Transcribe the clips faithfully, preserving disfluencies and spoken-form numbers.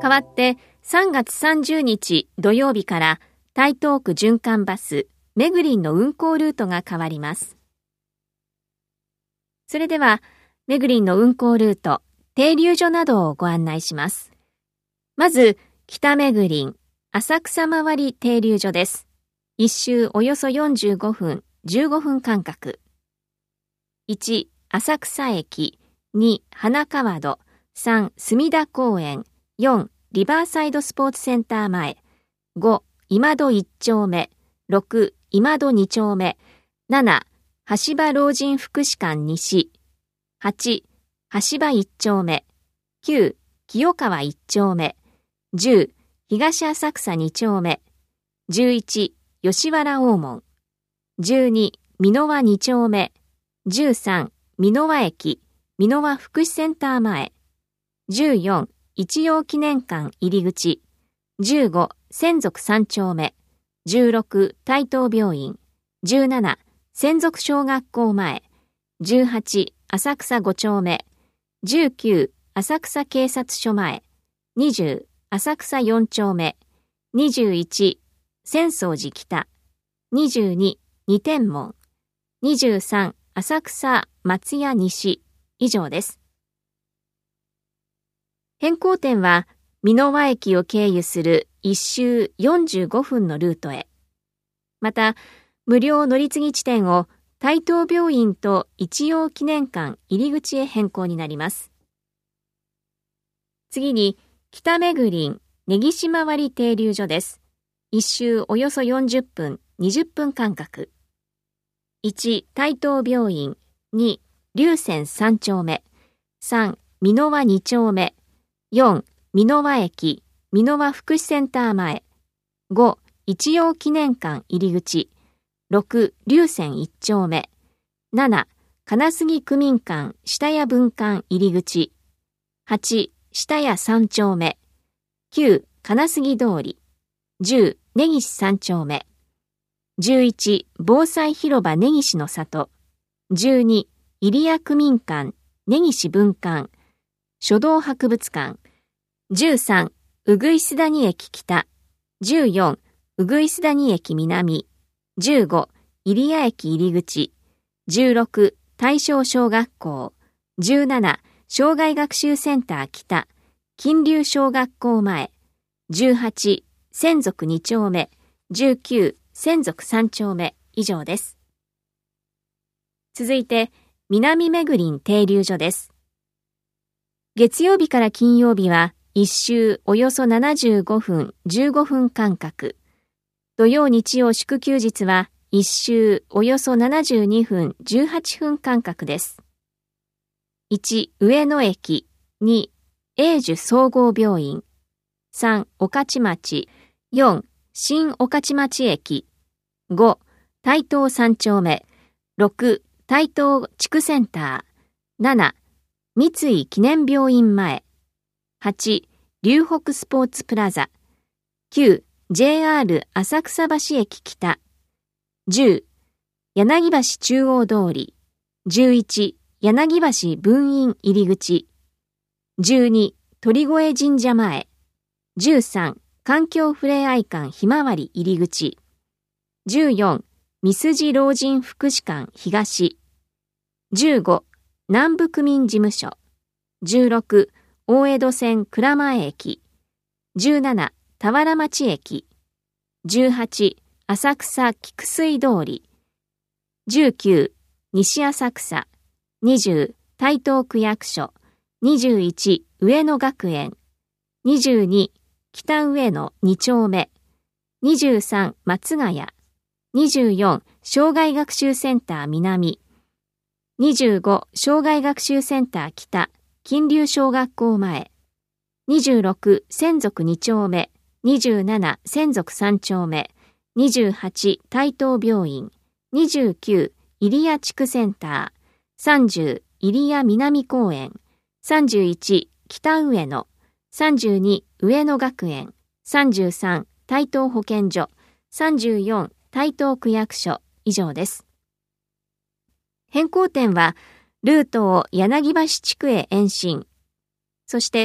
代わってさんがつさんじゅうにち土曜日から台東区循環バスめぐりんの運行ルートが変わります。それではめぐりんの運行ルート、停留所などをご案内します。まず北めぐりん浅草回り停留所です。一周およそよんじゅうごふん、じゅうごふん間隔。いち、浅草駅、に、花川戸、さん、隅田公園、よん、リバーサイドスポーツセンター前、ご、今戸いち丁目、ろく、今戸に丁目、なな、橋場老人福祉館西、はち、橋場いち丁目、きゅう、清川いち丁目、じゅう、東浅草に丁目、じゅういち、吉原大門、じゅうに、美濃輪に丁目、じゅうさん、美濃輪駅、美濃輪福祉センター前、じゅうよん、一葉記念館入口、じゅうご、千束さん丁目、じゅうろく、台東病院、じゅうなな、千束小学校前、じゅうはち、浅草ご丁目、じゅうきゅう、浅草警察署前、にじゅう、浅草よん丁目、にじゅういち、浅草寺北、にじゅうに、二天門、にじゅうさん、浅草松屋西、以上です。変更点は、美濃輪駅を経由する一周よんじゅうごふんのルートへ。また、無料乗り継ぎ地点を台東病院と一葉記念館入口へ変更になります。次に、北めぐりん根岸回り停留所です。一周およそよんじゅっぷん、にじゅっぷん間隔。いち、台東病院、に、龍泉さん丁目、さん、美濃輪に丁目、よん、美濃輪駅、美濃輪福祉センター前、ご、一葉記念館入口、ろく、龍泉いち丁目、なな、金杉区民館下谷分館入口、はち、下谷さん丁目、きゅう、金杉通り、じゅう、根岸さん丁目、じゅういち、防災広場根岸の里、じゅうに、入谷区民館根岸分館、書道博物館、じゅうさん、うぐいす谷駅北、じゅうよん、うぐいす谷駅南、じゅうご、入谷駅入口、じゅうろく、大正小学校、じゅうなな、障害学習センター北、金龍小学校前、じゅうはち、千束に丁目、じゅうきゅう、千束さん丁目、以上です。続いて、南めぐりん停留所です。月曜日から金曜日は、一周およそななじゅうごふん、じゅうごふん間隔。土曜日曜祝休日は、一周およそななじゅうにふん、じゅうはっぷん間隔です。いち、上野駅、に、永寿総合病院、さん、御徒町、よん、新御徒町駅、ご、台東さん丁目、ろく、台東地区センター、なな、三井記念病院前、はち、龍北スポーツプラザ、きゅう、ジェイアール 浅草橋駅北、じゅう、柳橋中央通り、じゅういち、柳橋分院入口、じゅうに、鳥越神社前、じゅうさん、環境ふれあい館ひまわり入口、じゅうよん、三筋老人福祉館東、じゅうご、南部区民事務所、じゅうろく、大江戸線蔵前駅、じゅうなな、田原町駅、じゅうはち、浅草菊水通り、じゅうきゅう、西浅草、にじゅう、台東区役所、にじゅういち、上野学園、にじゅうに、北上野に丁目、にじゅうさん、松ヶ谷、にじゅうよん、障害学習センター南、にじゅうご、障害学習センター北、金龍小学校前、にじゅうろく、千束に丁目、にじゅうなな、千束さん丁目、にじゅうはち、台東病院、にじゅうきゅう、入谷地区センター、さんじゅう、入谷南公園、さんじゅういち、北上野、さんじゅうに、上野学園、さんじゅうさん、台東保健所、さんじゅうよん、台東区役所、以上です。変更点は、ルートを柳橋地区へ延伸。そして、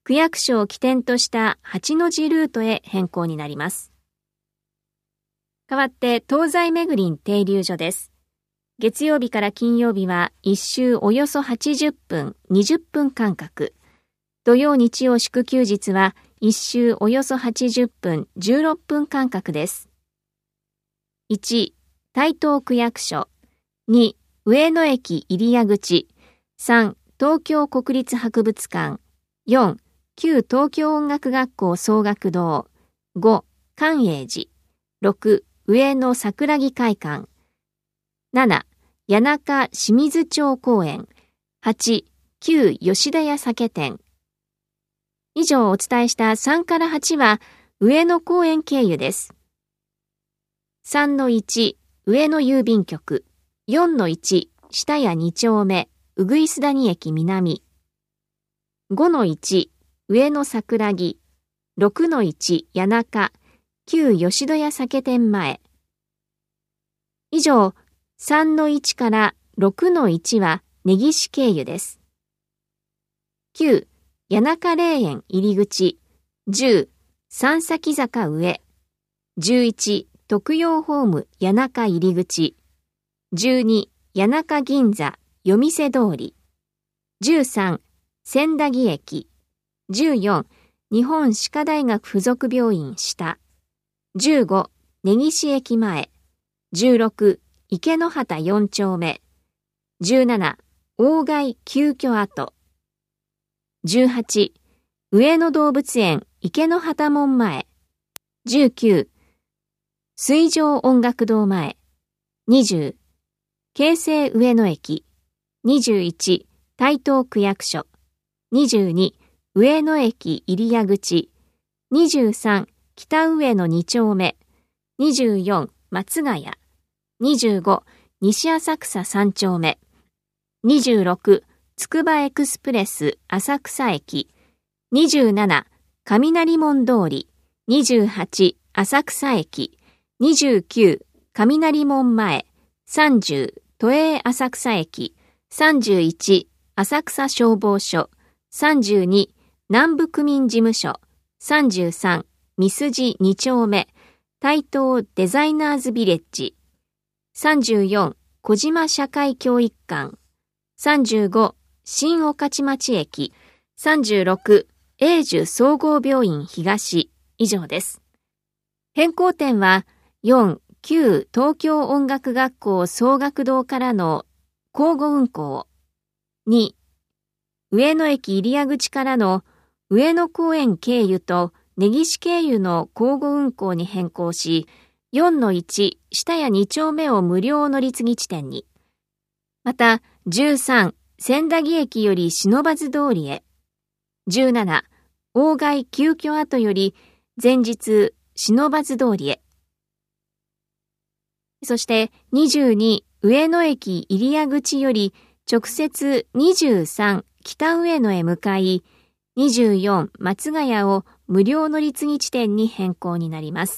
区役所を起点とした八の字ルートへ変更になります。代わって東西めぐりん停留所です。月曜日から金曜日は一周およそはちじゅっぷん、にじゅっぷん間隔。土曜日曜祝休日は一周およそはちじゅっぷん、じゅうろっぷん間隔です。いち、台東区役所。に、上野駅入谷口。さん、東京国立博物館。よん、旧東京音楽学校総学堂。ご、寛永寺。ろく、上野桜木会館。なな、谷中清水町公園。はち、旧吉田屋酒店。以上お伝えしたさんからはちは上野公園経由です。さんのいち、上野郵便局。よんのいち、下谷に丁目、うぐいす谷駅南。ごのいち、上野桜木。ろくのいち、谷中、旧吉田屋酒店前。以上、さんのいちからろくのいちは根岸経由です。きゅう、谷中霊園入り口。じゅう、三崎坂上。じゅういち、徳陽ホーム谷中入り口。じゅうに、谷中銀座夜店通り。じゅうさん、千駄木駅。じゅうよん、日本歯科大学附属病院下。じゅうご、根岸駅前。じゅうろく、池之端よん丁目。じゅうなな、大貝旧居跡。じゅうはち、上野動物園池之端門前。じゅうきゅう、水上音楽堂前。にじゅう、京成上野駅。にじゅういち、台東区役所。にじゅうに、上野駅入谷口。にじゅうさん、北上野に丁目。にじゅうよん、松ヶ谷。にじゅうご、西浅草さん丁目。にじゅうろく、つくばエクスプレス浅草駅。にじゅうなな、雷門通り。にじゅうはち、浅草駅。にじゅうきゅう、雷門前。さんじゅう、都営浅草駅。さんじゅういち、浅草消防署。さんじゅうに、南部区民事務所。さんじゅうさん、三筋に丁目。台東デザイナーズビレッジ。さんじゅうよん、小島社会教育館。さんじゅうご、新御徒町駅。さんじゅうろく、永寿総合病院東。以上です。変更点は、よん、旧東京音楽学校総学堂からの交互運行。に、上野駅入谷口からの上野公園経由と根岸経由の交互運行に変更し、よんのいち、下谷に丁目を無料乗り継ぎ地点に。また、じゅうさん、千駄木駅より不忍通りへ。じゅうなな、大貝旧居跡より前日不忍通りへ。そしてにじゅうに、上野駅入谷口より直接にじゅうさん、北上野へ向かい、にじゅうよん、松ヶ谷を無料乗り継ぎ地点に変更になります。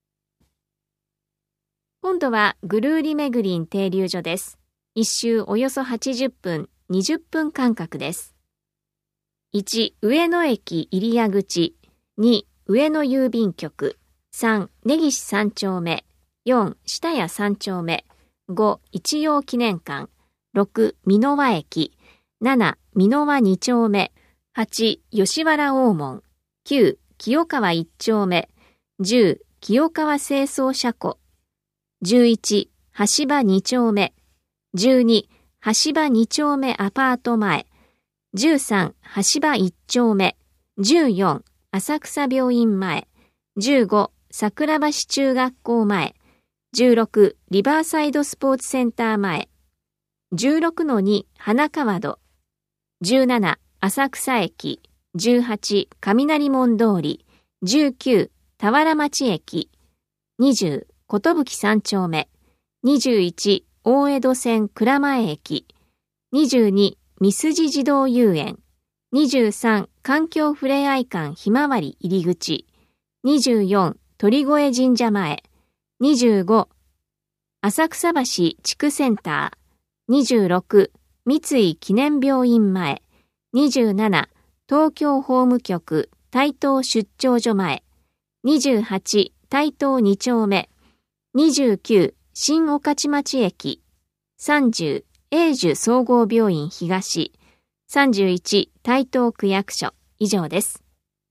今度はぐるーりめぐりん停留所です。一周およそはちじゅっぷん、にじゅっぷん間隔です。いち、上野駅入谷口。に、上野郵便局。さん、根岸さん丁目。よん、下谷さん丁目。ご、一葉記念館。ろく、美濃輪駅。なな、美濃輪に丁目。はち、吉原大門。きゅう、清川いち丁目。じゅう、清川清掃車庫。じゅういち、橋場に丁目。じゅうに、橋場に丁目アパート前。じゅうさん、橋場いち丁目。じゅうよん、浅草病院前。じゅうご、桜橋中学校前。じゅうろく、リバーサイドスポーツセンター前。じゅうろくのに、花川戸。じゅうなな、浅草駅。じゅうはち、雷門通り。じゅうきゅう、田原町駅。にじゅう、寿三丁目。にじゅういち、大江戸線蔵前駅。にじゅうに、三筋児童遊園。にじゅうさん、環境ふれあい館ひまわり入り口。にじゅうよん、鳥越神社前。にじゅうご、浅草橋地区センター。にじゅうろく、三井記念病院前。にじゅうなな、 東京法務局台東出張所前、にじゅうはち台東に丁目、にじゅうきゅう新御徒町駅、さんじゅう永寿総合病院東、さんじゅういち台東区役所以上です。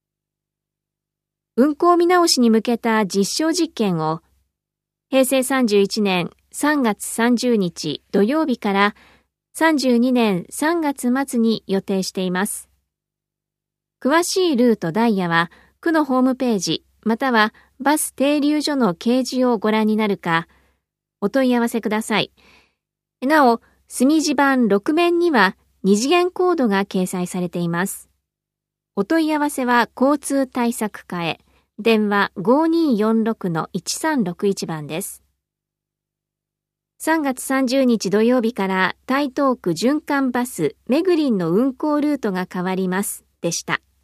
運行見直しに向けた実証実験をへいせいさんじゅういちねんさんがつさんじゅうにち土曜日からさんじゅうにねんさんがつ末に予定しています。詳しいルートダイヤは区のホームページまたはバス停留所の掲示をご覧になるかお問い合わせください。なお、墨字版ろく面には二次元コードが掲載されています。お問い合わせは交通対策課へ。電話 ごにーよんろくのいちさんろくいち 番です。さんがつさんじゅうにち土曜日から台東区循環バスめぐりんの運行ルートが変わりますでした。